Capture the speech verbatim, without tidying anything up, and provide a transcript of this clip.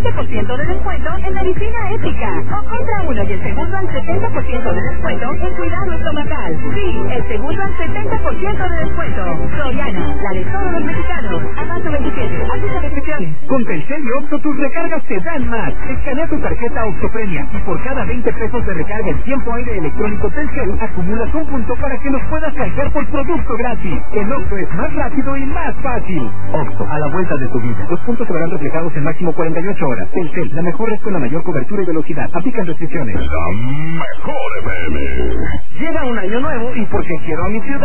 veinte por ciento de descuento en medicina ética. O compra uno y el segundo al setenta por ciento de descuento en cuidado estomacal. Sí, el segundo al setenta por ciento de descuento. Soriana, la de todos los mexicanos. Abasto veintisiete, aplica restricciones. Con Telcel y Oxxo tus recargas te dan más. Escanea tu tarjeta Oxxo Premia y por cada veinte pesos de recarga en tiempo aire electrónico Telcel acumulas un punto para que nos puedas canjear por producto gratis. El Oxxo es más rápido y más fácil. Oxxo, a la vuelta de tu vida. Los puntos se verán reflejados en máximo cuarenta y ocho horas. Telcel, la mejor red con la mayor cobertura y velocidad. Aplican restricciones. La mejor F M. Llega un año nuevo y porque quiero a mi ciudad